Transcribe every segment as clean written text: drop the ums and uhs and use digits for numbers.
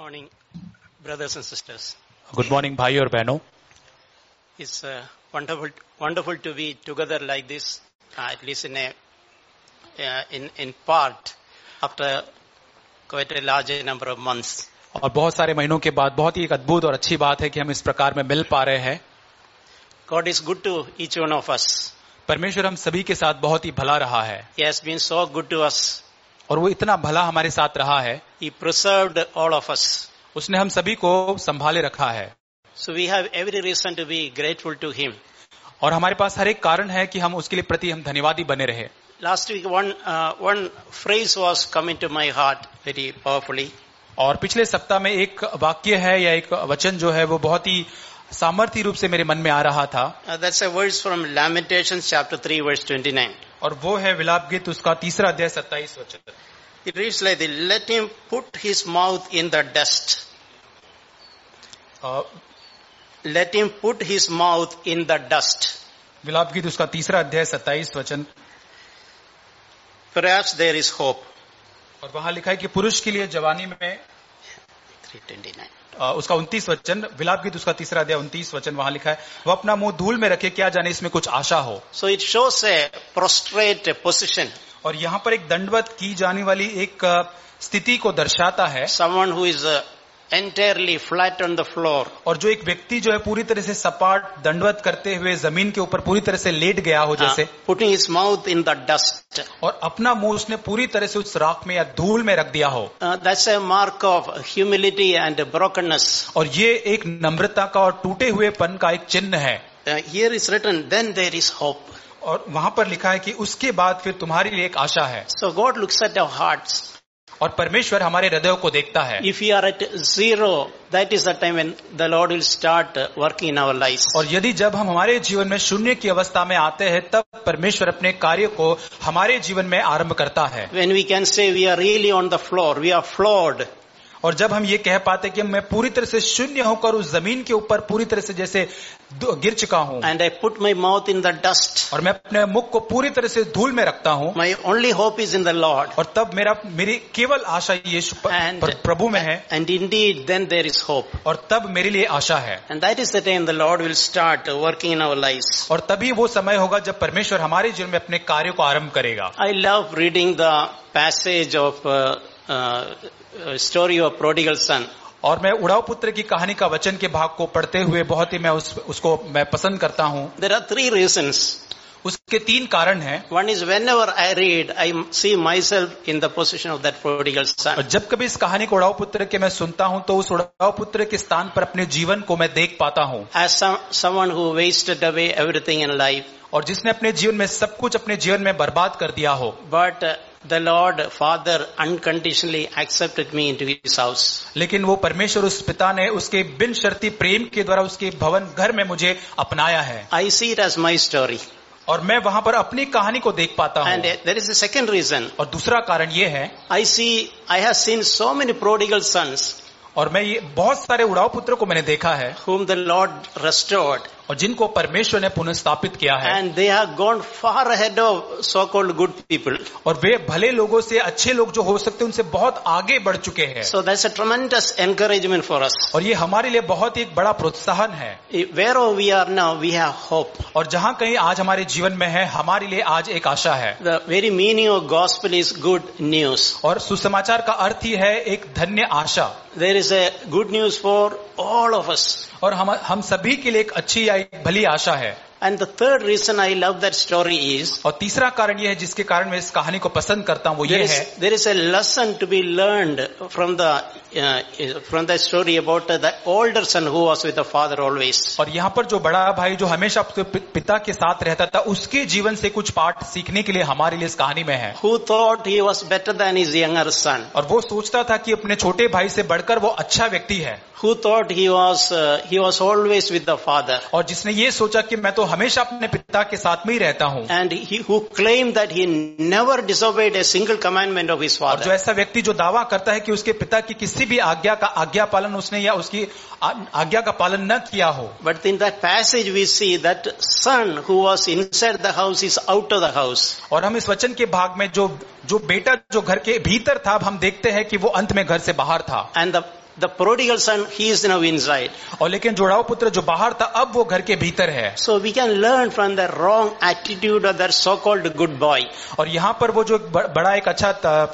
morning, brothers and sisters. Good morning भाई और बहनों. It's wonderful to be together like this, at least in part, after quite a large number of months. और बहुत सारे महीनों के बाद बहुत ही एक अद्भुत और अच्छी बात है कि हम इस प्रकार में मिल पा रहे हैं. God is good to each one of us. परमेश्वर हम सभी के साथ बहुत ही भला रहा है. He has been so good to us. और वो इतना भला हमारे साथ रहा है. He preserved all of us. उसने हम सभी को संभाले रखा है. So we have every reason to be grateful to Him. और हमारे पास हर एक कारण है कि हम उसके लिए प्रति हम धन्यवादी बने रहे. Last week one phrase was coming to my heart very powerfully. और पिछले सप्ताह में एक वाक्य है या एक वचन जो है वो बहुत ही सामर्थ्य रूप से मेरे मन में आ रहा था. That's a verse from Lamentations chapter 3 verse 29. और वो है विलाप गीत उसका 3 अध्याय 27 वचन. It reads like this: Let him put his mouth in the dust. Let him put his mouth in the dust. विलाप गीत उसका 3 अध्याय 27 वचन. Perhaps there is hope. और वहां लिखा है कि पुरुष के लिए जवानी में 329. उसका 29 वचन. विलाप गीत उसका 3 अध्याय 29 वचन वहां लिखा है, वह अपना मुंह धूल में रखे, क्या जाने इसमें कुछ आशा हो. So it shows a prostrate position. और यहाँ पर एक दंडवत की जाने वाली एक स्थिति को दर्शाता है. Someone who is entirely flat on the floor. और जो एक व्यक्ति जो है पूरी तरह से सपाट दंडवत करते हुए जमीन के ऊपर पूरी तरह से लेट गया हो जैसे. Putting his mouth in the dust. और अपना मुंह उसने पूरी तरह से उस राख में या धूल में रख दिया हो. That's a mark of humility and brokenness. और ये एक नम्रता का और टूटे हुएपन का एक चिन्ह है. Here is written, then there is hope. और वहां पर लिखा है कि उसके बाद फिर तुम्हारे लिए एक आशा है. So God looks at our hearts. और परमेश्वर हमारे हृदयों को देखता है. If we are at zero, that is the time when the Lord will start working in our lives. और यदि जब हम हमारे जीवन में शून्य की अवस्था में आते हैं तब परमेश्वर अपने कार्य को हमारे जीवन में आरंभ करता है. When we can say we are really on the floor, we are flawed. और जब हम ये कह पाते कि मैं पूरी तरह से शून्य होकर उस जमीन के ऊपर पूरी तरह से जैसे गिर चुका हूं. And I put my mouth in the dust. और मैं अपने मुख को पूरी तरह से धूल में रखता हूं. My only hope is in the Lord. और तब मेरी केवल आशा यीशु प्रभु में है. And indeed, then there is hope. और तब मेरे लिए आशा है. And that is the time the Lord will start working in our lives. और तभी वो समय होगा जब परमेश्वर हमारे जीवन में अपने कार्य को आरंभ करेगा. I love reading the passage of story of prodigal son. और मैं उड़ाऊ पुत्र की कहानी का वचन के भाग को पढ़ते हुए बहुत ही मैं उसको मैं पसंद करता हूं. There are 3 reasons. उसके 3 कारण हैं. One is whenever I read, I see myself in the position of that prodigal son. और जब कभी इस कहानी को उड़ाऊ पुत्र के मैं सुनता हूं तो उस उड़ाऊ पुत्र के स्थान पर अपने जीवन को मैं देख पाता हूं. As someone who wasted away everything in life. और जिसने अपने जीवन में सब कुछ अपने जीवन में बर्बाद कर दिया हो. But the Lord Father unconditionally accepted me into His house. लेकिन वो परमेश्वर उस पिता ने उसके बिन शर्ती प्रेम के द्वारा उसके भवन घर में मुझे अपनाया है. I see it as my story. और मैं वहां पर अपनी कहानी को देख पाता हूं. And there is a second reason. और दूसरा कारण ये है, I have seen so many prodigal sons. और मैं ये बहुत सारे उड़ाऊ पुत्रों को मैंने देखा है. Whom the Lord restored. और जिनको परमेश्वर ने पुनर्स्थापित किया है. And they have gone far ahead of so-called good people. और वे भले लोगों से अच्छे लोग जो हो सकते हैं उनसे बहुत आगे बढ़ चुके हैं. So that's a tremendous encouragement for us. और ये हमारे लिए बहुत ही एक बड़ा प्रोत्साहन है. Wherever we are now, we have hope. और जहाँ कहीं आज हमारे जीवन में है हमारे लिए आज एक आशा है. The very meaning of gospel is good news. और सुसमाचार का अर्थ ही है एक धन्य आशा. There is a good news for all of us. और हम सभी के लिए एक अच्छी या एक भली आशा है. And the third reason I love that story is. और तीसरा कारण यह है जिसके कारण मैं इस कहानी को पसंद करता हूँ वो ये है. There is a lesson to be learned from the story about the older son who was with the father always. और यहाँ पर जो बड़ा भाई जो हमेशा पिता के साथ रहता था उसके जीवन से कुछ पाठ सीखने के लिए हमारे लिए इस कहानी में है. Who thought he was better than his younger son. और वो सोचता था कि अपने छोटे भाई से बढ़कर वो अच्छा व्यक्ति है. Who thought he was always with the father. और जिसने ये सोचा कि मैं तो हमेशा अपने पिता के साथ में ही रहता हूँ. And who claimed that he never disobeyed a single commandment of his father. और जो ऐसा व्यक्ति जो दावा करता है कि उसके पिता की किसी भी आज्ञा पालन उसने या उसकी आज्ञा का पालन न किया हो. But in that passage we see that son who was inside the house is out of the house. और हम इस वचन के भाग में जो बेटा जो घर के भीतर था हम देखते हैं कि वो अंत में घर से बाहर था. And the the prodigal son, he is now inside. और लेकिन जुड़ाव पुत्र जो बाहर था अब वो घर के भीतर है. So we can learn from the wrong attitude of that so-called good boy. और यहाँ पर वो जो बड़ा एक अच्छा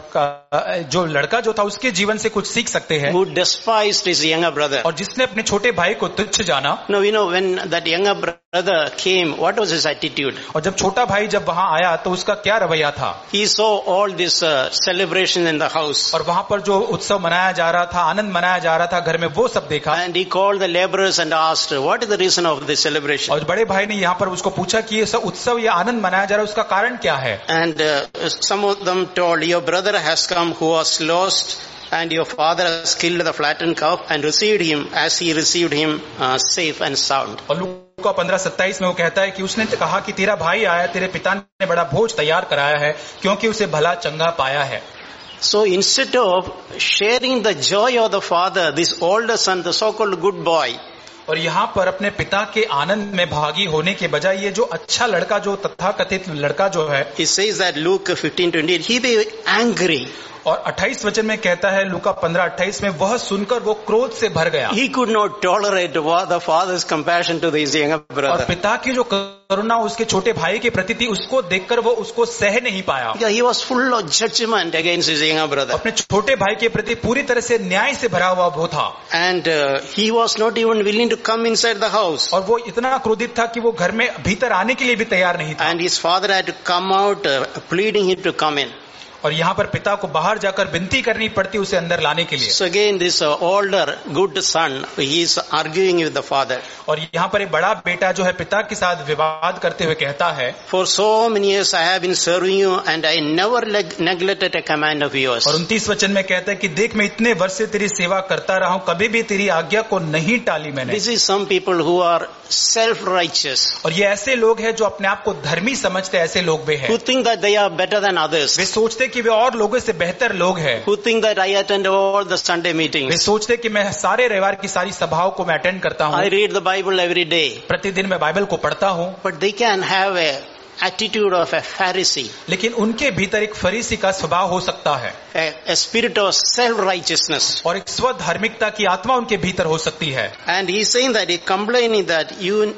जो लड़का जो था उसके जीवन से कुछ सीख सकते हैं. Who despised his younger brother. और जिसने अपने छोटे भाई को तुच्छ जाना. No, you know, when that younger brother came, what was his attitude? और जब छोटा भाई जब वहाँ आया तो उसका क्या रवैया था? He saw all this celebration in the house. और वहाँ पर जो उत्सव मनाया जा रहा था, आनंद मनाया जा रहा था घर में, वो सब देखा. And he called the laborers and asked, what is the reason of this celebration? और बड़े भाई ने यहाँ पर उसको पूछा कि ये सब उत्सव, ये आनंद मनाया जा रहा है, उसका कारण क्या है? And some of them told, your brother has come who was lost, and your father has killed the fattened calf and received him as he received him safe and sound. और लूका 15:27 में वो कहता है कि उसने कहा कि तेरा भाई आया, तेरे पिता ने बड़ा भोज तैयार कराया है क्योंकि उसे भला चंगा पाया है. So instead of sharing the joy of the father, this older son, the so-called good boy, और यहाँ पर अपने पिता के आनंद में भागी होने के बजाय ये जो अच्छा लड़का, जो तथाकथित लड़का जो है, he says that Luke 15:28, he be angry. और 28 वचन में कहता है लूका 15:28 में वह सुनकर वो क्रोध से भर गया. He could not tolerate the father's compassion to his younger brother. और पिता की जो करुणा उसके छोटे भाई के प्रति थी, उसको देखकर वो उसको सह नहीं पाया. He was full of judgment against his younger brother. अपने छोटे भाई के प्रति पूरी तरह से न्याय से भरा हुआ वो था. And he was not even willing to come inside the house. और वो इतना क्रोधित था कि वो घर में भीतर आने के लिए भी तैयार नहीं था. And his father had to come out, pleading him to come in. और यहाँ पर पिता को बाहर जाकर विनती करनी पड़ती उसे अंदर लाने के लिए. So again this older good son, he is arguing with the father. और यहाँ पर एक बड़ा बेटा जो है पिता के साथ विवाद करते हुए कहता है, For so many years I have been serving you and I never neglected a command of yours. और 29 वचन में कहता है कि देख मैं इतने वर्ष से तेरी सेवा करता रहा हूँ, कभी भी तेरी आज्ञा को नहीं टाली मैंने. This is some people who are self-righteous. और ये ऐसे लोग हैं जो अपने आप को धर्मी समझते, ऐसे लोग भी हैं. Who think that they are better than others. वे सोचते कि वे और लोगों से बेहतर लोग हैं. Who think that I attend all the Sunday way meetings. सोचते कि मैं सारे रविवार की सारी सभाओं को मैं अटेंड करता हूँ. I read the Bible every day. प्रतिदिन मैं बाइबल को पढ़ता हूँ. But they can have a attitude of a Pharisee. लेकिन उनके भीतर एक फरीसी का स्वभाव हो सकता है. A spirit of self-righteousness. और एक स्वधार्मिकता की आत्मा उनके भीतर हो सकती है. And he's saying that, he complaining that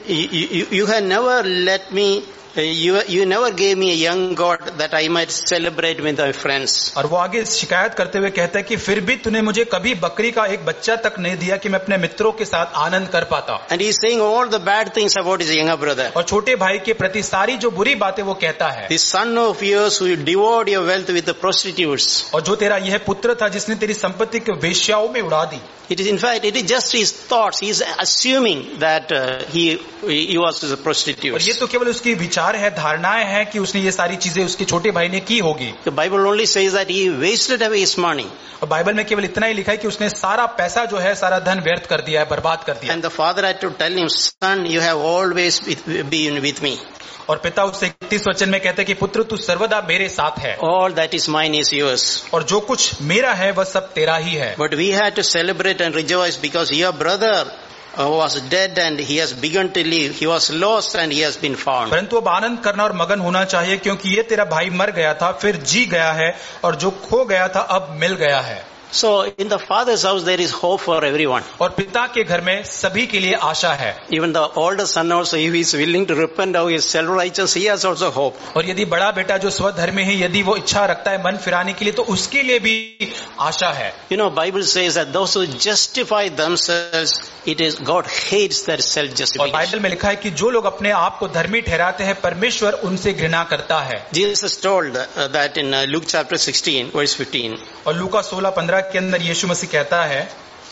you have never let me, you never gave me a young God that I might celebrate with my friends. और वो आगे शिकायत करते हुए कहता है कि फिर भी तूने मुझे कभी बकरी का एक बच्चा तक नहीं दिया कि मैं अपने मित्रों के साथ आनंद कर पाता. And he's saying all the bad things about his younger brother. और छोटे भाई के प्रति सारी जो बुरी बातें वो कहता है. The son of yours who devoured your wealth with the prostitutes. और जो तेरा यह पुत्र था जिसने तेरी संपत्ति को वेश्याओं में उड़ा दी. It is in fact, it is just his thoughts. He is assuming that he was a prostitute. और ये तो केवल उसकी विचार है, धारणाएं हैं कि उसने ये सारी चीजें उसके छोटे भाई ने की होगी. The Bible only says that he wasted away his money. और बाइबल में केवल इतना ही लिखा है कि उसने सारा पैसा जो है, सारा धन व्यर्थ कर दिया है, बर्बाद कर दिया. And the father had to tell him, son, you have always been with me. और पिता उससे 31 वचन में कहते हैं कि पुत्र तू सर्वदा मेरे साथ है. All that is mine is yours. और जो कुछ मेरा है वह सब तेरा ही है. But we had to celebrate and rejoice because your brother was dead and he has begun to live. He was lost and he has been found. परंतु अब आनंद करना और मगन होना चाहिए क्योंकि ये तेरा भाई मर गया था, फिर जी गया है, और जो खो गया था अब मिल गया है. So in the father's house there is hope for everyone. और पिता के घर में सभी के लिए आशा है. Even the older son also, if he is willing to repent of his self-righteous, he has also hope. और यदि बड़ा बेटा जो स्वधर्मी है, यदि वो इच्छा रखता है मन फिराने के लिए, तो उसके लिए भी आशा है. You know, Bible says that those who justify themselves, it is God hates their self-justification. और बाइबल में लिखा है कि जो लोग अपने आप को धर्मी ठहराते हैं, परमेश्वर उनसे घृणा करता है. Jesus told that in Luke chapter 16, verse 15. और लूका 16:15 के अंदर यीशु मसीह कहता है,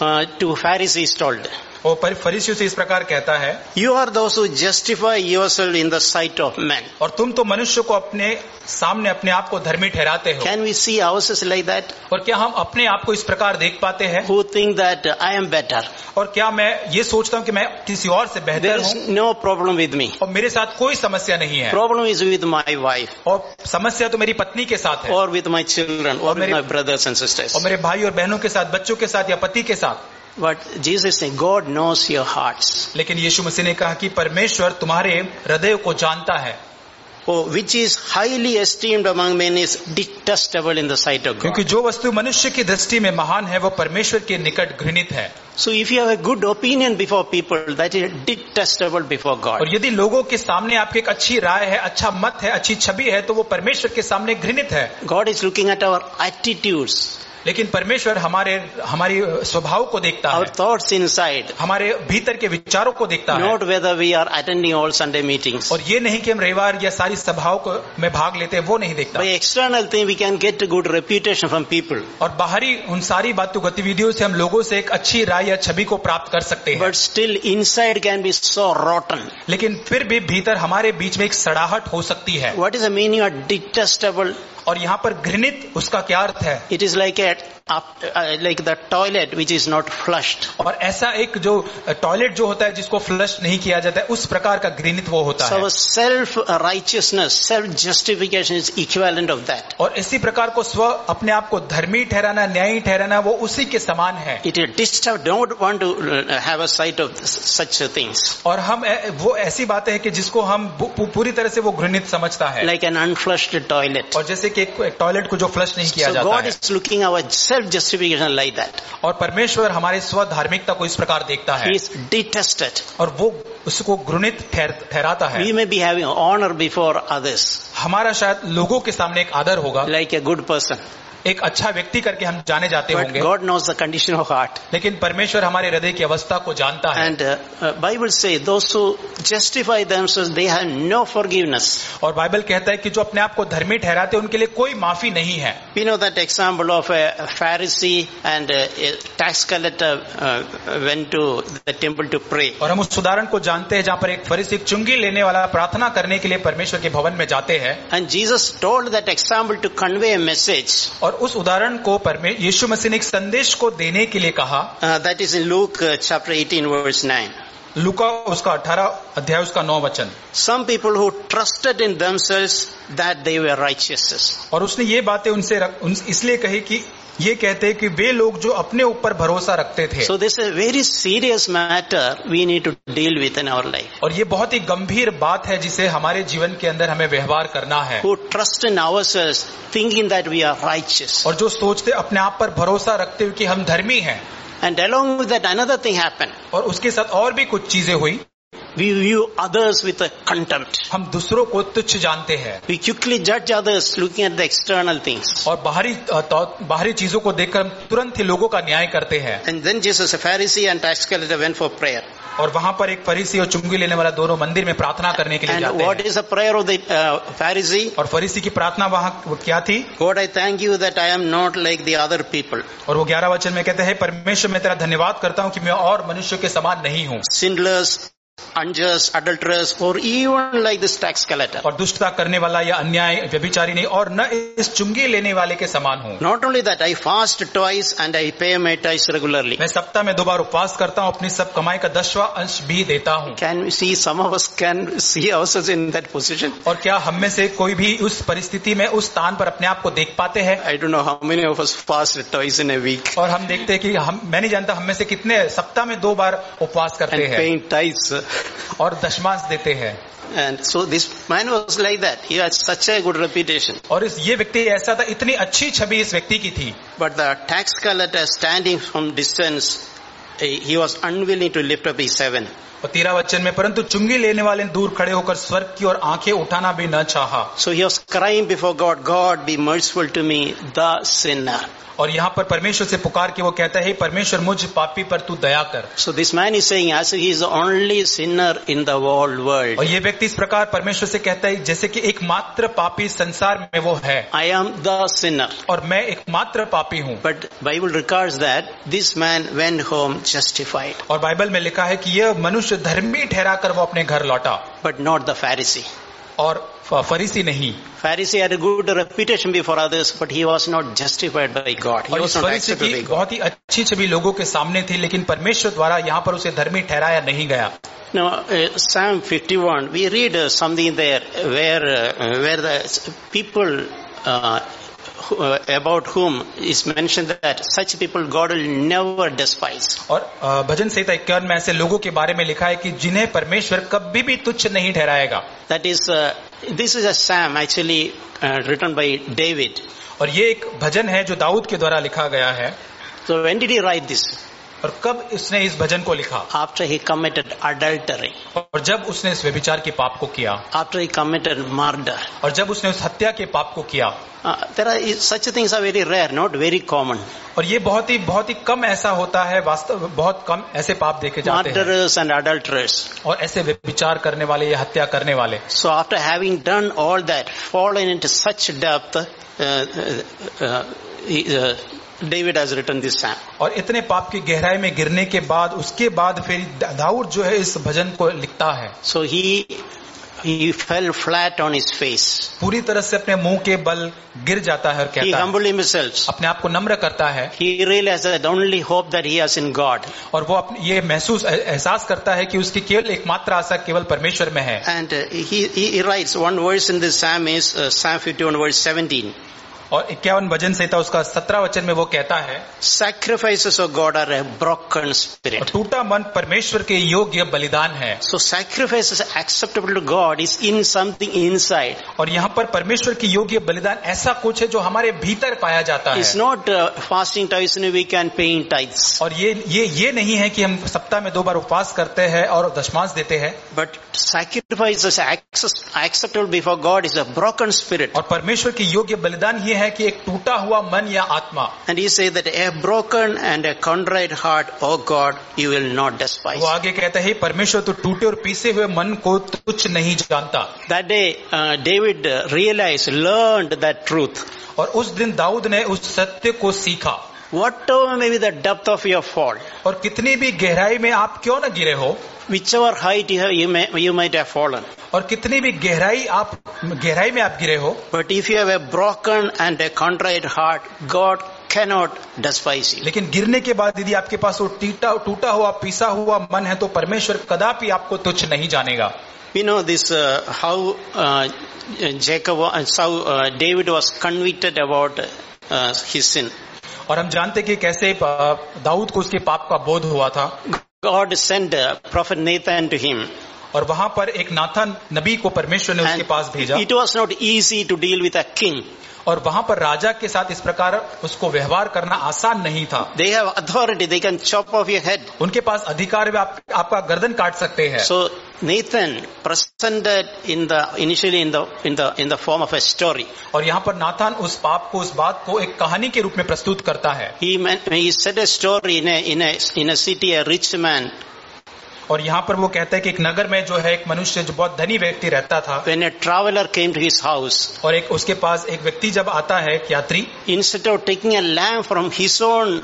to Pharisees told. और फरीसियों से इस प्रकार कहता है, You are those who justify yourself in the sight of men. और तुम तो मनुष्य को अपने सामने अपने आप को धर्मी ठहराते हो. Can we see ourselves like that? और क्या हम अपने आप को इस प्रकार देख पाते हैं? Who think that I am better? और क्या मैं ये सोचता हूँ कि मैं किसी और से बेहतर There is हूँ? no problem with me. और मेरे साथ कोई समस्या नहीं है. Problem is with my wife. और समस्या तो मेरी पत्नी के साथ है. Or with my children, or with my brothers and sisters. और मेरे भाई और बहनों के साथ, बच्चों के साथ या पति के साथ. But Jesus said, God knows your hearts. लेकिन यीशु मसीह ने कहा कि परमेश्वर तुम्हारे हृदय को जानता है. which is highly esteemed among men is detestable in the sight of God. क्योंकि जो वस्तु मनुष्य की दृष्टि में महान है वो परमेश्वर के निकट घृणित है. So if you have a good opinion before people, that is detestable before God. और यदि लोगों के सामने आपकी एक अच्छी राय है, अच्छा मत है, अच्छी छवि है, तो वो परमेश्वर के सामने घृणित है. God is looking at our attitudes, लेकिन परमेश्वर हमारी स्वभाव को देखता our है, thoughts inside, हमारे भीतर के विचारों को देखता है. not whether we are attending all Sunday meetings. और ये नहीं कि हम रविवार या सारी सभाओं को में भाग लेते हैं, वो नहीं देखता. By external thing we can get a good reputation from people. और बाहरी उन सारी बातों गतिविधियों से हम लोगों से एक अच्छी राय या छवि को प्राप्त कर सकते हैं. But still inside can be so rotten. लेकिन फिर भी भीतर हमारे बीच में एक सड़ाहट हो सकती है. What is the meaning of detestable? और यहाँ पर घृणित उसका क्या अर्थ है? It is like like the toilet which is not flushed. और ऐसा एक जो टॉयलेट जो होता है जिसको फ्लश नहीं किया जाता है, उस प्रकार का घृणित वो होता So है. self righteousness, self justification is equivalent of that. और इसी प्रकार को स्व अपने आप को धर्मी ठहराना, न्यायी ठहराना, वो उसी के समान है. It is disturbed. Don't want to have a sight of such things. और हम वो ऐसी बातें हैं कि जिसको हम पूरी तरह से वो घृणित समझता है. Like an unflushed toilet. और जैसे कि एक टॉयलेट को जो फ्लश नहीं किया So जाता God है. is looking our self justification like that. और परमेश्वर हमारे स्व धार्मिकता को इस प्रकार देखता है. He is detested. और वो उसको घृणित ठहराता है. We may be having honor before others, हमारा शायद लोगों के सामने एक आदर होगा, like a good person. एक अच्छा व्यक्ति करके हम जाने जाते But होंगे. God knows the condition of heart. लेकिन परमेश्वर हमारे हृदय की अवस्था को जानता है. And Bible says those who justify themselves, they have no forgiveness. और बाइबल कहता है कि जो अपने आप को धर्मी ठहराते हैं उनके लिए कोई माफी नहीं है. We know that example of a Pharisee and a tax collector went to the temple to pray. और हम उस उदाहरण को जानते हैं जहाँ पर एक फरीसी चुंगी लेने वाला प्रार्थना करने के लिए परमेश्वर के भवन में जाते हैं. And Jesus told that example to convey a message. और उस उदाहरण को यीशु मसीह ने एक संदेश को देने के लिए कहा. That is in Luke chapter 18 verse 9. लूका उसका 18 अध्याय उसका 9 वचन. Some people who trusted in themselves that they were righteous. और उसने ये बातें उनसे इसलिए कही कि ये कहते हैं कि वे लोग जो अपने ऊपर भरोसा रखते थे. So this is a very serious matter we need to deal with in our life. और ये बहुत ही गंभीर बात है जिसे हमारे जीवन के अंदर हमें व्यवहार करना है. Who trust in ourselves thinking that we are righteous. और जो सोचते अपने आप पर भरोसा रखते हुए कि हम धर्मी हैं. And along with that another thing happened. और उसके साथ और भी कुछ चीजें हुई. We view others with a contempt. हम दूसरों को तुच्छ जानते हैं. We quickly judge others looking at the external things. और बाहरी चीजों को देखकर हम तुरंत ही लोगों का न्याय करते हैं. And then Jesus, a Pharisee and tax collector, went for prayer. और वहां पर एक फरीसी और चुंगी लेने वाला दोनों मंदिर में प्रार्थना करने के लिए And जाते what हैं. is the prayer of the Pharisee? और फरीसी की प्रार्थना वहां क्या थी? God, I thank you that I am not like the other people. और वो 11 वचन में कहते हैं, परमेश्वर मैं तेरा धन्यवाद करता हूँ कि मैं और मनुष्यों के समान नहीं हूँ. Sinless, unjust, adulterous, or even like this tax collector. और दुष्टता करने वाला या अन्याय व्यभिचारी नहीं, और न इस चुंगी लेने वाले के समान हूँ. Not only that, I fast twice and I pay my tithes regularly. मैं सप्ताह में 2 बार उपवास करता हूँ, अपनी सब कमाई का 10वां अंश भी देता हूँ. Can we see some of us can see ourselves in that position? और क्या हम में से कोई भी उस परिस्थिति में उस स्थान पर अपने आप को देख पाते हैं? I don't know how many of us fast twice in a week. और हम देखते हैं कि मैं नहीं जानता हम में से कितने सप्ताह में 2 बार उपवास करते And हैं paying tithes. और दशमांश देते हैं. And so this man was like that. He had such a good reputation. और ये व्यक्ति ऐसा था, इतनी अच्छी छवि इस व्यक्ति की थी. But the tax collector standing from distance, he was unwilling to lift up his heaven. और 13 वचन में, परंतु चुंगी लेने वाले दूर खड़े होकर स्वर्ग की ओर आंखें उठाना भी न चाहा. So he was crying before God, God be merciful to me, the sinner. और यहाँ पर परमेश्वर से पुकार के वो कहता है, परमेश्वर मुझ पापी पर तू दया कर. So this man is saying as if he is the only sinner in the whole world. और ये व्यक्ति इस प्रकार परमेश्वर से कहता है जैसे कि एकमात्र पापी संसार में वो है. I am the sinner. और मैं एकमात्र पापी हूँ. But Bible records that this man went home justified. और बाइबल में लिखा है कि यह मनुष्य धर्मी ठहरा कर वो अपने घर लौटा. But not the Pharisee. और फरीसी नहीं. Pharisee had a good reputation before others, but he was not justified by God. He और was इस not फरीसी accepted by की God. बहुत ही अच्छी छवि लोगों के सामने थी, लेकिन परमेश्वर द्वारा यहाँ पर उसे धर्मी ठहराया नहीं गया. Now, Psalm 51, we read something there where the people about whom is mentioned that such people God will never despise. और भजन संहिता 51 में ऐसे लोगों के बारे में लिखा है कि जिन्हें परमेश्वर कभी भी तुच्छ नहीं ठहराएगा. That is, this is a psalm actually written by David. और ये एक भजन है जो दाऊद के द्वारा लिखा गया है. So when did he write this? और कब उसने इस भजन को लिखा? After he committed adultery. और जब उसने इस व्यभिचार के पाप को किया. After he committed murder. और जब उसने उस हत्या के पाप को किया. There are such things are very rare, not very common. और ये बहुत ही कम ऐसा होता है. वास्तव बहुत कम ऐसे पाप देखे जाते हैं. Murderers and adulterers. और ऐसे व्यभिचार करने वाले या हत्या करने वाले. So after having done all that, fallen into such depth, David has written this psalm. और इतने पाप की गहराई में गिरने के बाद उसके बाद फिर दाऊद जो है इस भजन को लिखता है. So he fell flat on his face. पूरी तरह से अपने मुंह के बल गिर जाता है और He कहता humbled है, himself. अपने आप को नम्र करता है. He realized that the only hope that he has in God. और वो ये एहसास करता है कि उसकी केवल एकमात्र आशा केवल परमेश्वर में है. And he writes, one verse in this psalm is Psalm 51 verse 17. और 51 भजन संहिता उसका 17 वचन में वो कहता है, Sacrifices of God are a broken spirit. टूटा मन परमेश्वर के योग्य बलिदान है. So sacrifices acceptable to God is in something inside. और यहाँ पर परमेश्वर की योग्य बलिदान ऐसा कुछ है जो हमारे भीतर पाया जाता है. It's not fasting twice in a week and paying tithes. और ये नहीं है कि हम सप्ताह में 2 बार उपवास करते हैं और दशमांश देते हैं. But sacrifices acceptable before God is a broken spirit. और परमेश्वर की योग्य बलिदान ये है कि एक टूटा हुआ मन या आत्मा. And he says that a broken and a contrite heart, oh God, you will not despise. वो आगे कहता है, परमेश्वर तो टूटे और पीसे हुए मन को तुच्छ नहीं जानता. That day David realized, learned that truth. और उस दिन दाऊद ने उस सत्य को सीखा. Whatever may be the depth of your fall, और कितनी भी गहराई में आप क्यों न गिरे हो, whichever height you might have fallen, और कितनी भी गहराई में आप गिरे हो, but if you have a broken and a contrite heart, God cannot despise you. लेकिन गिरने के बाद यदि आपके पास वो टूटा हुआ पीसा हुआ मन है तो परमेश्वर कदापि आपको तुच्छ नहीं जानेगा. We know this how David was convicted about his sin. और हम जानते कि कैसे दाऊद को उसके पाप का बोध हुआ था. God sent prophet Nathan to him. और वहां पर एक नाथन नबी को परमेश्वर ने उसके पास भेजा. It was not easy to deal with a king. और वहां पर राजा के साथ इस प्रकार उसको व्यवहार करना आसान नहीं था. They have authority, they can chop off your head. उनके पास अधिकार है, आपका गर्दन काट सकते हैं. So Nathan presented initially in the form of a story. और यहाँ पर नाथन उस बात को एक कहानी के रूप में प्रस्तुत करता है. He said a story in a city, a rich man. और यहाँ पर वो कहता है कि एक नगर में जो है एक मनुष्य जो बहुत धनी व्यक्ति रहता था. When a traveler came to his house, और उसके पास एक व्यक्ति जब आता है, एक यात्री, instead of taking a lamb from his own,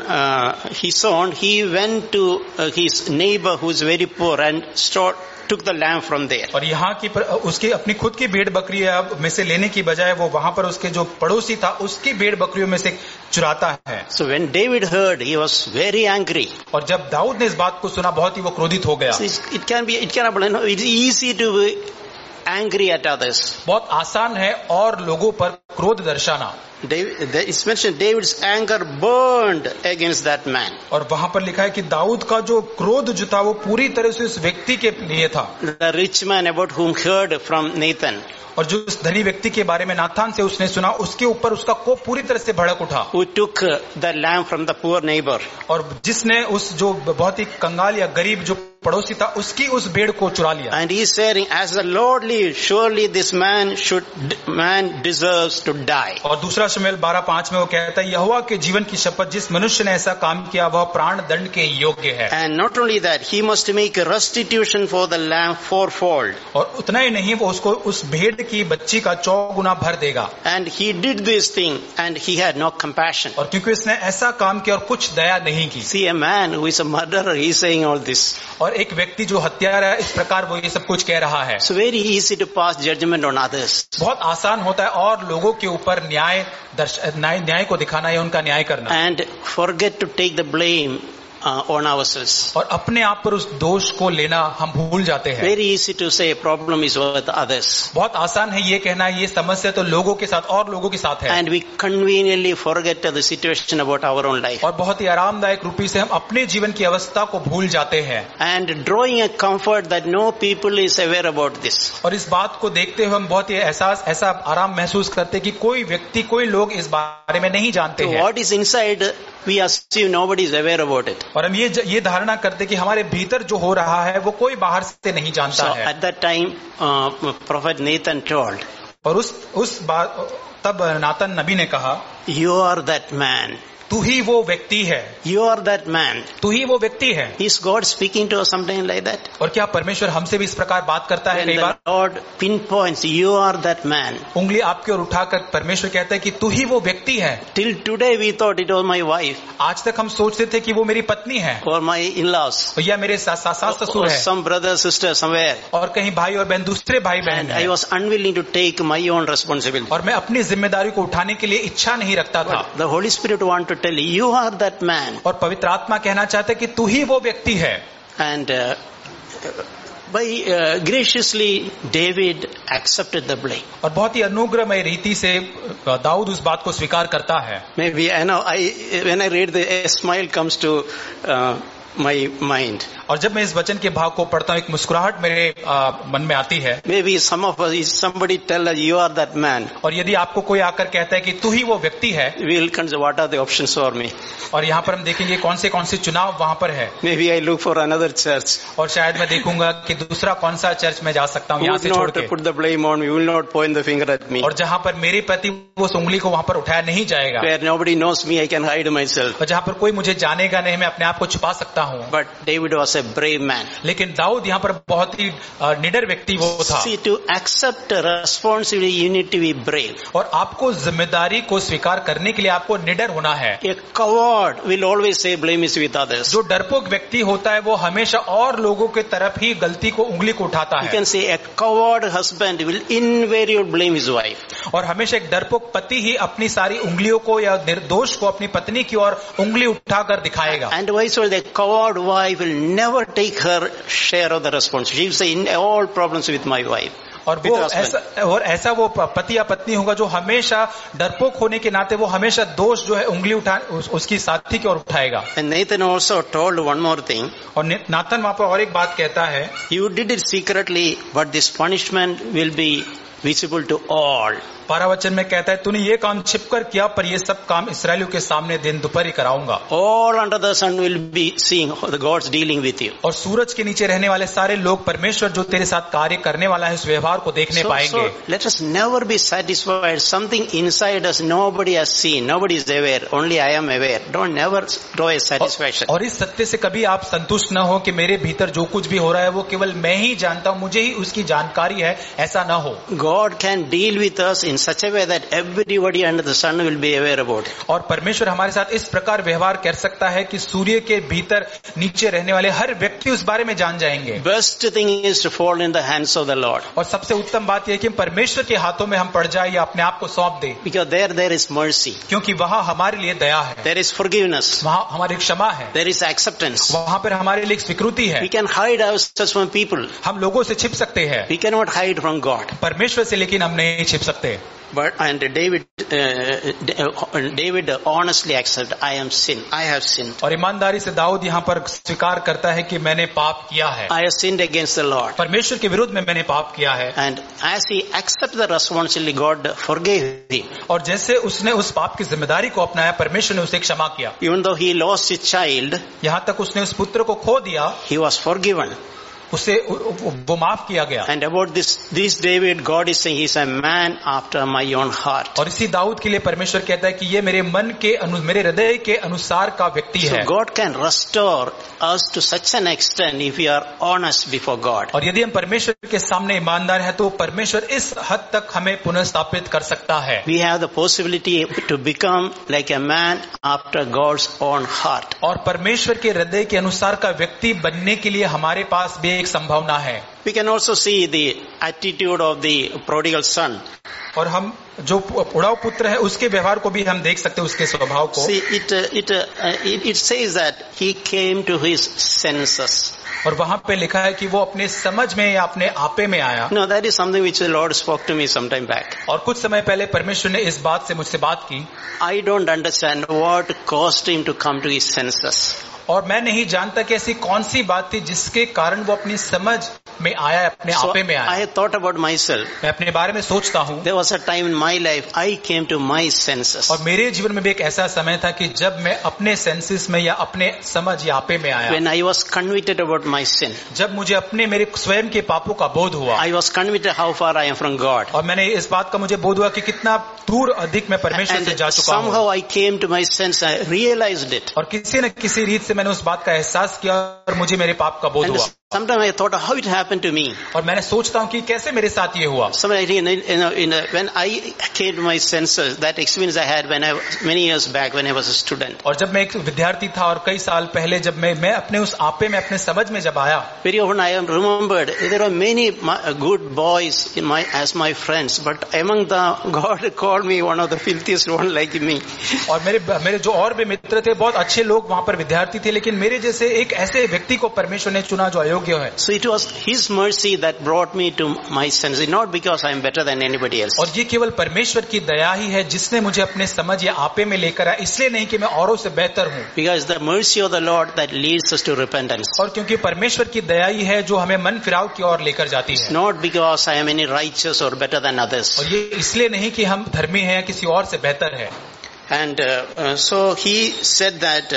he went to his neighbor who is very poor and took the lamb from there. और यहाँ की उसके अपनी खुद की भेड़ बकरी में से लेने की बजाय वो वहां पर उसके जो पड़ोसी था उसकी भेड़ बकरियों में से चुराता है. So when David heard, he was very angry. और जब दाऊद ने इस बात को सुना बहुत ही वो क्रोधित हो गया. So it's easy to be angry at others. बहुत आसान है और लोगों पर क्रोध दर्शाना. It's mentioned David's anger burned against that man. और वहां पर लिखा है कि दाऊद का जो क्रोध जो था वो पूरी तरह से उस व्यक्ति के लिए था. The rich man about whom heard from Nathan. और जो उस धनी व्यक्ति के बारे में नाथान से उसने सुना उसके ऊपर उसका कोप पूरी तरह से भड़क उठा. Who took the lamb from the poor neighbor. और जिसने उस जो बहुत ही कंगाल या गरीब जो पड़ोसी था उसकी उस भेड़ को चुरा लिया. And he is saying, as the Lord lives, surely this man deserves to die. और दूसरा शमूएल 12:5 में वो कहता है, यहोवा के जीवन की शपथ, जिस मनुष्य ने ऐसा काम किया वह प्राण दंड के योग्य है. And not only that, he must make a restitution for the lamb fourfold. और उतना ही नहीं, वो उसको उस भेड़ की बच्ची का 4 गुना भर देगा. And he did this thing and he had no compassion. और क्योंकि उसने ऐसा काम किया और कुछ दया नहीं की. See, a man who is a murderer, he is saying all this. और एक व्यक्ति जो हत्यारा है इस प्रकार वो ये सब कुछ कह रहा है. So very easy to pass judgment on others. बहुत आसान होता है और लोगों के ऊपर न्याय को दिखाना या उनका न्याय करना. And forget to take the blame on ourselves. और अपने आप पर उस दोष को लेना हम भूल जाते हैं. Very easy to say problem is with others. बहुत आसान है ये कहना ये समस्या तो लोगों के साथ और लोगों के साथ है. And we conveniently forget the situation about our own life. और बहुत ही आरामदायक रूपी से हम अपने जीवन की अवस्था को भूल जाते हैं. And drawing a comfort that no people is aware about this. और इस बात को देखते हुए हम बहुत ही ऐसा आराम महसूस करते हैं कि कोई व्यक्ति कोई लोग इस बारे में नहीं जानते So हैं. what is inside, we assume nobody is aware about it. और हम ये धारणा करते कि हमारे भीतर जो हो रहा है वो कोई बाहर से नहीं जानता So है. at that time, Prophet Nathan told, और उस बात तब नातन नबी ने कहा, you are that man. तू ही वो व्यक्ति है. You are that man. तू ही वो व्यक्ति है. Is God speaking to us something like that? और क्या परमेश्वर हमसे भी इस प्रकार बात करता है When कई the bar? Lord pinpoints, you are that man. उंगली आपकी ओर उठाकर परमेश्वर कहता है कि तू ही वो व्यक्ति है. Till today we thought it was my wife आज तक हम सोचते थे कि वो मेरी पत्नी है or my in-laws या मेरे सास ससुर or है some brother, sister somewhere. और कहीं भाई और बहन दूसरे भाई बहन And I है. was unwilling to take my own responsibility. और मैं अपनी जिम्मेदारी को उठाने के लिए इच्छा नहीं रखता था. But the Holy Spirit want to tell you, you are that man. और पवित्र आत्मा कहना चाहता है कि तू ही वो व्यक्ति है. And by graciously David accepted the blame. और बहुत ही अनुग्रहमय रीति से दाऊद उस बात को स्वीकार करता है. Maybe I know when I read a smile comes to my mind. और जब मैं इस वचन के भाग को पढ़ता हूँ एक मुस्कुराहट मेरे मन में आती है. Maybe some of us, somebody tell us you are that man. और यदि आपको कोई आकर कहता है कि तू ही वो व्यक्ति है, We will consider what are the options for me. और यहाँ पर हम देखेंगे कौन से चुनाव वहाँ पर है. Maybe I look for another church. और शायद मैं देखूंगा कि दूसरा कौन सा चर्च में जा सकता हूँ You यहाँ will से छोड़ not के. put the blame on me. You will not point the finger at me. और जहाँ पर मेरे प्रति वो उंगली को वहाँ पर उठाया नहीं जाएगा. Where nobody knows me, I can hide myself. और जहाँ पर कोई मुझे जानेगा नहीं, मैं अपने आप को छुपा सकता हूँ. But David was a brave man. लेकिन दाऊद यहाँ पर बहुत ही निडर व्यक्ति वो था. See, to accept responsibility, you need to be brave. और आपको जिम्मेदारी को स्वीकार करने के लिए आपको निडर होना है. A coward will always say blame is with others. जो डरपोक व्यक्ति होता है वो हमेशा और लोगों के तरफ ही गलती को उंगली को उठाता You है. can say a coward husband will invariably blame his wife. और हमेशा एक डरपोक पति ही अपनी सारी उंगलियों को या निर्दोष को अपनी पत्नी की ओर उंगली उठाकर दिखाएगा. And vice versa, the coward wife will never take her share of the responsibility. She will say, in all problems with my wife. और ऐसा वो पति या पत्नी होगा जो हमेशा डरपोक होने के नाते वो हमेशा दोष जो है उंगली उसकी साथी की ओर उठाएगा. And Nathan also told one more thing. और नातन वहां पर और एक बात कहता है, You did it secretly, but this punishment will be visible to all. पारावचन में कहता है तूने ये काम छिपकर किया पर ये सब काम इस्राएलियों के सामने दिन दोपहर ही कराऊंगा. All under the sun will be seeing the God's dealing with you. और सूरज के नीचे रहने वाले सारे लोग परमेश्वर जो तेरे साथ कार्य करने वाला है उस व्यवहार को देखने पाएंगे. So let us never be satisfied. Something inside us nobody has seen, nobody is aware. Only I am aware. Don't never draw a satisfaction. और इस सत्य से कभी आप संतुष्ट न हो कि मेरे भीतर जो कुछ भी हो रहा है वो केवल मैं ही जानता हूँ, मुझे ही उसकी जानकारी है, ऐसा न हो. God can deal with us in such a way that everybody under the sun will be aware about it. और परमेश्वर हमारे साथ इस प्रकार व्यवहार कर सकता है कि सूर्य के भीतर नीचे रहने वाले हर व्यक्ति उस बारे में जान जाएंगे. Best thing is to fall in the hands of the Lord. और सबसे उत्तम बात यह है कि परमेश्वर के हाथों में हम पड़ जाए या अपने आप को सौंप दे. Because there is mercy. क्योंकि वहाँ हमारे लिए दया है. There is forgiveness. वहाँ हमारी क्षमा है. There is acceptance. वहाँ पर हमारे लिए स्वीकृति है. We can hide ourselves from people. हम लोगों से छिप सकते हैं. We cannot hide from God. परमेश्वर से लेकिन हम नहीं छिप सकते. And David honestly accepted, I have sinned. और ईमानदारी से दाऊद यहाँ पर स्वीकार करता है कि मैंने पाप किया है. I have sinned against the Lord. परमेश्वर के विरुद्ध में मैंने पाप किया है. And as he accepted the responsibility, God forgave him. और जैसे उसने उस पाप की जिम्मेदारी को अपनाया, परमेश्वर ने उसे क्षमा किया. Even though he lost his child, यहाँ तक उसने उस पुत्र को खो दिया, he was forgiven. उसे वो माफ किया गया. And about this David, God is saying he is a man after my own heart. और इसी दाऊद के लिए परमेश्वर कहता है कि ये मेरे हृदय के अनुसार का व्यक्ति है. So God can restore us to such an extent if we are honest before God. और यदि हम परमेश्वर के सामने ईमानदार हैं तो परमेश्वर इस हद तक हमें पुनर्स्थापित कर सकता है. We have the possibility to become like a man after God's own heart. और परमेश्वर के हृदय के अनुसार का व्यक्ति बनने के लिए हमारे पास भी एक संभावना है। We can also see the attitude of the prodigal son. और हम जो उड़ाऊ पुत्र है उसके व्यवहार को भी हम देख सकते हैं, उसके स्वभाव को। See, it says that he came to his senses. और वहां पे लिखा है कि वो अपने समझ में या अपने आपे में आया। No, that is something which the Lord spoke to me some time back. और कुछ समय पहले परमेश्वर ने इस बात से मुझसे बात की। I don't understand what caused him to come to his senses. और मैं नहीं जानता कि ऐसी कौन सी बात थी जिसके कारण वो अपनी समझ में आया, अपने So आपे में आया। I thought about myself. मैं अपने बारे में सोचता हूँ। There was a time in my life I came to my senses. और मेरे जीवन में भी एक ऐसा समय था कि जब मैं अपने सेंसेस में या अपने समझ या आपे में आया। When I was convicted about my sin. जब मुझे अपने मेरे स्वयं के पापों का बोध हुआ। I was convicted how far I am from God. और मैंने इस बात का मुझे बोध हुआ कि कितना दूर अधिक मैं परमेश्वर से जा चुका हूँ। Somehow I came to my sense. I realized it. और किसी न किसी रीत से मैंने उस बात का एहसास किया और मुझे मेरे पाप का बोध हुआ। Sometimes I thought how it happened to me. और मैंने सोचता हूँ कि कैसे मेरे साथ ये हुआ। When I came to my senses, that experience I had many years back when I was a student. और जब मैं एक विद्यार्थी था और कई साल पहले जब मैं अपने उस आपे में अपने समझ में जब आया। Very often I am remembered there are many good boys as my friends, but among them God called me one of the filthiest one like me. और मेरे जो और भी मित्र थे, बहुत अच्छे लोग वहाँ पर विद्यार्थी थे, लेकिन मेरे जैसे एक ऐसे व्यक्ति को परमेश्वर ने चुना जो अयोग्य है। So it was His mercy that brought me to my senses, not because I am better than anybody else. और ये केवल परमेश्वर की दया ही है जिसने मुझे अपने समझ या आपे में लेकर आया, इसलिए नहीं कि मैं औरों से बेहतर हूँ। Because the mercy of the Lord that leads us to repentance. और क्योंकि परमेश्वर की दया ही है जो हमें मन फिराव की ओर लेकर जाती है। It's not because I am any righteous or better than others. और ये इसलिए नहीं कि हम धर्मी हैं या किसी और से बेहतर है। And so he said that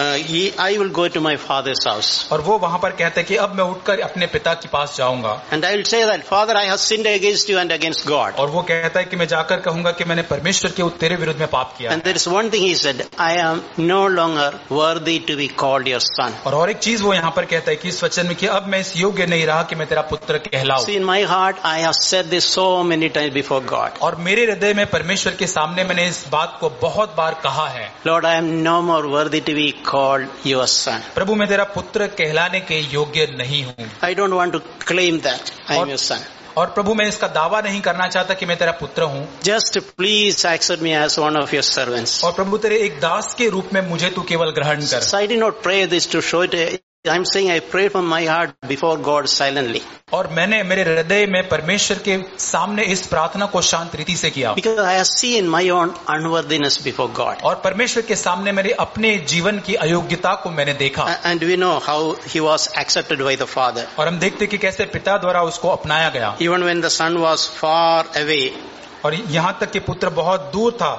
I will go to my father's house. और वो वहाँ पर कहते हैं कि अब मैं उठकर अपने पिता के पास जाऊंगा। And I will say that, Father, I have sinned against you and against God. और वो कहता है कि मैं जाकर कहूंगा कि मैंने परमेश्वर के तेरे विरुद्ध में पाप किया। And there is one thing he said, I am no longer worthy to be called your son. और एक चीज वो यहाँ पर कहता है कि इस वचन में कि अब मैं इस योग्य नहीं रहा कि मैं तेरा पुत्र कहलाऊं। See, in my heart, I have said this so many times before God. और मेरे हृदय में परमेश्वर के सामने मैंने इस बात को बहुत बार कहा है। Lord, I am no more worthy to be called your son. प्रभु मैं तेरा पुत्र कहलाने के योग्य नहीं हूँ। I don't want to claim that I am your son. और प्रभु मैं इसका दावा नहीं करना चाहता कि मैं तेरा पुत्र हूँ। Just please accept me as one of your servants. और प्रभु तेरे एक दास के रूप में मुझे तू केवल ग्रहण कर। So I did not pray this to show it. I'm saying I pray from my heart before God silently. और मैंने मेरे हृदय में परमेश्वर के सामने इस प्रार्थना को शांत रीति से किया। Because I have seen my own unworthiness before God. और परमेश्वर के सामने मेरे अपने जीवन की अयोग्यता को मैंने देखा। And we know how he was accepted by the Father. और हम देखते कि कैसे पिता द्वारा उसको अपनाया गया। Even when the son was far away. और यहाँ तक कि पुत्र बहुत दूर था।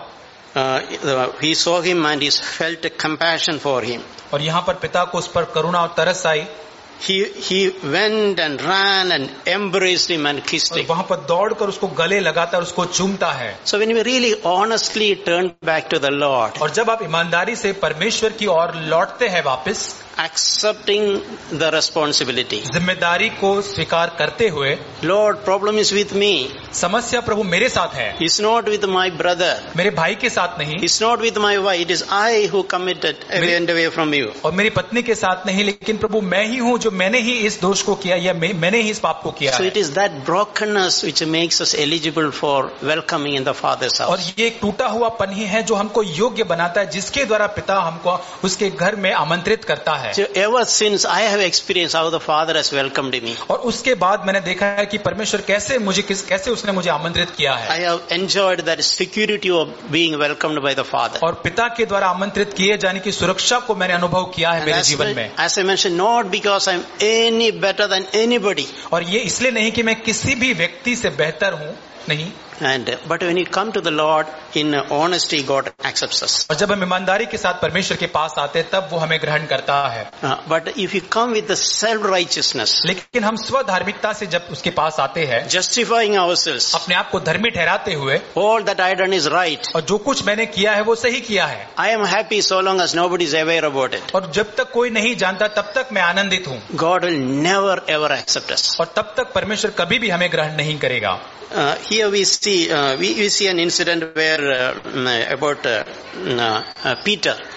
He saw him and he felt a compassion for him. और यहाँ पर पिता को उस पर करुणा और तरस आई। He went and ran and embraced him and kissed him. वहाँ पर दौड़कर उसको गले लगाता और उसको चूमता है। So when we really honestly turn back to the Lord. और जब आप ईमानदारी से परमेश्वर की ओर लौटते हैं वापस, accepting the responsibility. जिम्मेदारी को स्वीकार करते हुए, Lord, problem is with me. समस्या प्रभु मेरे साथ है। It's not with my brother. मेरे भाई के साथ नहीं। It's not with my wife. It is I who committed and away from you. और मेरी पत्नी के साथ नहीं, लेकिन प्रभु मैं ही हूँ जो मैंने ही इस दोष को किया या मैंने ही इस पाप को किया। So it is that brokenness which makes us eligible for welcoming in the Father's house. और ये एक टूटा हुआ पन ही है जो हमको योग्य बनाता है, जिसके द्वारा पिता हमको उसके घर में आमंत्रित करता है। So ever since I have experienced how the Father has welcomed me. और उसके बाद मैंने देखा है कि परमेश्वर कैसे उसने मुझे आमंत्रित किया है। I have enjoyed that security of being welcomed by the Father. और पिता के द्वारा आमंत्रित किए जाने की सुरक्षा को मैंने अनुभव किया है मेरे जीवन में। As I mentioned, not because I am any better than anybody. और ये इसलिए नहीं कि मैं किसी भी व्यक्ति से बेहतर हूँ, नहीं। But when you come to the Lord in honesty, God accepts us. और जब हम ईमानदारी के साथ परमेश्वर के पास आते तब वो हमें ग्रहण करता है। But if you come with the self-righteousness, लेकिन हम स्वधार्मिकता से जब उसके पास आते हैं, justifying ourselves, अपने आप को धर्मी ठहराते हुए, all that I done is right, और जो कुछ मैंने किया है वो सही किया है, I am happy so long as nobody is aware about it, और जब तक कोई नहीं जानता तब तक मैं आनंदित हूँ, God will never ever accept us. और तब तक परमेश्वर कभी भी हमें ग्रहण नहीं करेगा। Here we see an incident where about Peter.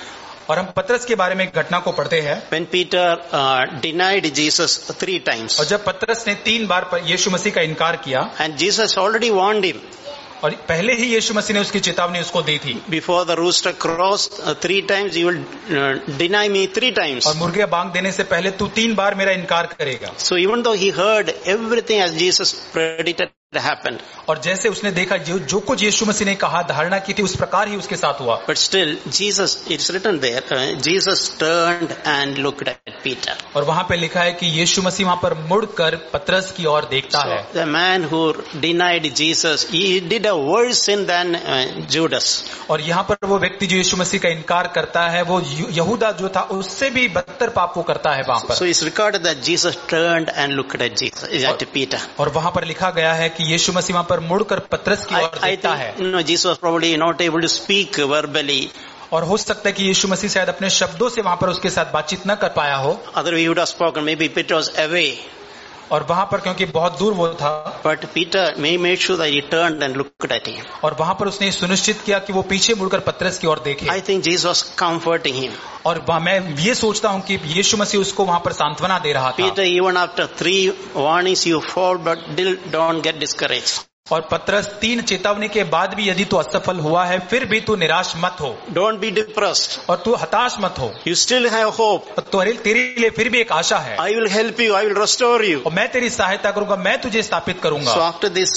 और हम पतरस के बारे में एक घटना को पढ़ते हैं। When Peter denied Jesus 3 times, और जब पतरस ने 3 बार यीशु मसीह का इनकार किया, and Jesus already warned him, और पहले ही यीशु मसीह ने उसकी चेतावनी उसको दी थी, before the rooster crows 3 times, you will deny me 3 times. और मुर्गे बांग देने से पहले तू 3 बार मेरा इनकार करेगा। So even though he heard everything as Jesus predicted happened, और जैसे उसने देखा जो कुछ यीशु मसीह ने कहा, धारणा की थी, उस प्रकार ही उसके साथ हुआ। but still Jesus, it's written there, Jesus turned and looked at Peter. और वहां पे लिखा है कि यीशु मसीह वहां पर मुड़कर पतरस की ओर देखता है। The man who denied Jesus, he did a worse sin than Judas. और यहाँ पर वो व्यक्ति जो यीशु मसीह का इनकार करता है, वो यहूदा जो था उससे भी बदतर पाप वो करता है वहां पर। So it's recorded that Jesus turned and looked at Jesus, at Peter. और वहां पर लिखा गया है कि यीशु मसीह वहां पर मुड़कर पतरस की ओर देखता है। Jesus was probably not able to speak verbally. और हो सकता है कि यीशु मसीह शायद अपने शब्दों से वहां पर उसके साथ बातचीत न कर पाया हो। Otherwise he would have spoken. Maybe Peter was away. और वहां पर क्योंकि बहुत दूर वो था, But Peter made sure that he turned and looked at him. और वहां पर उसने सुनिश्चित किया कि वो पीछे मुड़कर पतरस की ओर देखे। I think Jesus was comforting him. और मैं ये सोचता हूँ कि यीशु मसीह उसको वहां पर सांत्वना दे रहा था। Peter, even after 3 warnings you fall, but still don't get discouraged. और पतरस 3 चेतावनी के बाद भी यदि तू असफल हुआ है, फिर भी तू निराश मत हो। Don't be depressed. और तू हताश मत हो। You still have hope. तेरे लिए फिर भी एक आशा है। I will help you. I will restore you. और मैं तेरी सहायता करूंगा, मैं तुझे स्थापित करूंगा। So after this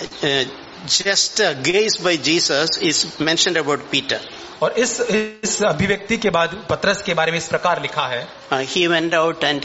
just gaze by Jesus is mentioned about Peter. और इस अभिव्यक्ति के बाद पतरस के बारे में इस प्रकार लिखा है, He went out and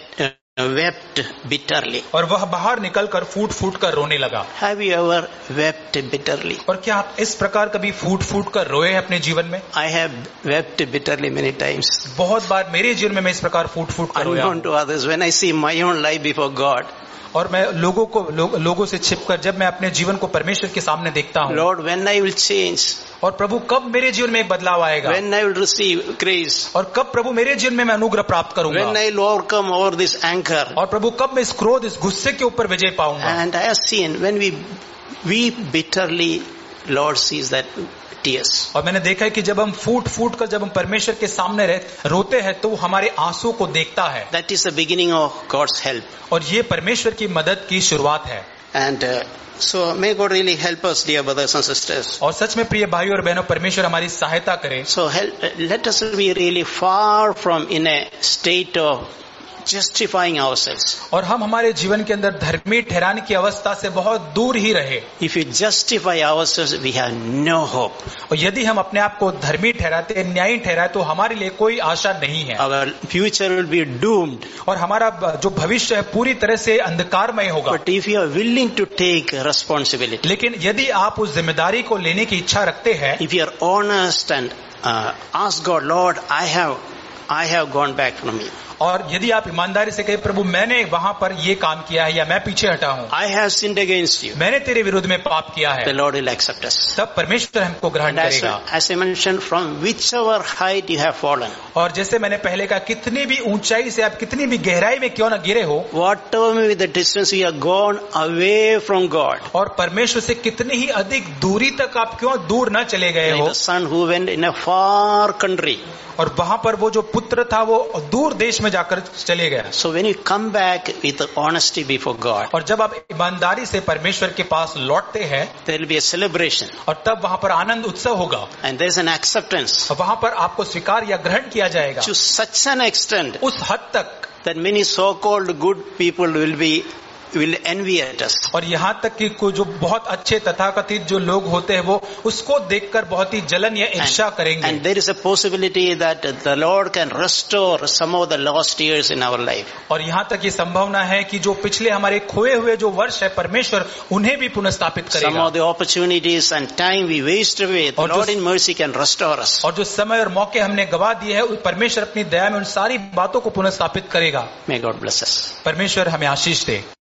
wept bitterly. और वह बाहर निकलकर फूट फूट कर रोने लगा। Have you ever wept bitterly? और क्या आप इस प्रकार कभी फूट फूट कर रोए हैं अपने जीवन में? I have wept bitterly many times. बहुत बार मेरे जीवन में मैं इस प्रकार फूट फूट कर रोया Unknown to others, when I see my own life before God. और मैं लोगों से छिपकर जब मैं अपने जीवन को परमेश्वर के सामने देखता हूँ, Lord, when I will change? और प्रभु कब मेरे जीवन में एक बदलाव आएगा? When I will receive grace? और कब प्रभु मेरे जीवन में मैं अनुग्रह प्राप्त करूंगा? When I will overcome over this anger? और प्रभु कब मैं इस क्रोध, इस गुस्से के ऊपर विजय पाऊंगा? And I have seen when we weep bitterly, Lord sees that tears. और मैंने देखा है कि जब हम फूट फूट कर जब हम परमेश्वर के सामने रोते हैं, तो वो हमारे आंसू को देखता है। That is the beginning of God's help. और ये परमेश्वर की मदद की शुरुआत है। And so may God really help us, dear brothers and sisters. और सच में प्रिय भाइयों और बहनों, परमेश्वर हमारी सहायता करे। So let us be really far from in a state of justifying ourselves. और हम हमारे जीवन के अंदर धर्मी ठहराने की अवस्था से बहुत दूर ही रहे। If we justify ourselves, we have no hope. और यदि हम अपने आप को धर्मी ठहराते, न्यायी ठहराते, तो हमारे लिए कोई आशा नहीं है। Our future will be doomed. और हमारा जो भविष्य है पूरी तरह से अंधकारमय होगा। But if you are willing to take responsibility, लेकिन यदि आप उस जिम्मेदारी को लेने की इच्छा रखते हैं, if you are honest and ask God, Lord, I have gone back from you. और यदि आप ईमानदारी से कहे, प्रभु मैंने वहां पर ये काम किया है या मैं पीछे हटा हूँ, I have sinned against you. मैंने तेरे विरुद्ध में पाप किया है, The Lord will accept us. तब परमेश्वर हमको ग्रहण करेगा। As I mentioned, from whichever height you have fallen, और जैसे मैंने पहले कहा, कितनी भी ऊंचाई से आप कितनी भी गहराई में क्यों न गिरे हो, whatever may be the distance you have gone away from God, और परमेश्वर से कितनी ही अधिक दूरी तक आप क्यों दूर न चले गए like हो, the son who went in a far country. और वहां पर वो जो पुत्र था वो दूर देश में जाकर चले गया। So when you come back with honesty before God, और जब आप ईमानदारी से परमेश्वर के पास लौटते हैं, there will be a celebration, और तब वहां पर आनंद उत्सव होगा, and there is an acceptance और वहां पर आपको स्वीकार या ग्रहण किया जाएगा to such an extent उस हद तक that many so-called good people will envy at us. और यहाँ तक कि जो बहुत अच्छे तथाकथित जो लोग होते हैं, वो उसको देखकर बहुत ही जलन या ईर्ष्या करेंगे। And there is a possibility that the Lord can restore some of the lost years in our life. और यहाँ तक ये संभावना है कि जो पिछले हमारे खोए हुए जो वर्ष है, परमेश्वर उन्हें भी पुनर्स्थापित करेगा। Some of the opportunities and time we waste away, the Lord in mercy can restore us. और जो समय और मौके हमने गवा दिए हैं, परमेश्वर अपनी दया में उन सारी बातों को पुनर्स्थापित करेगा। May God bless us. परमेश्वर हमें आशीष दे।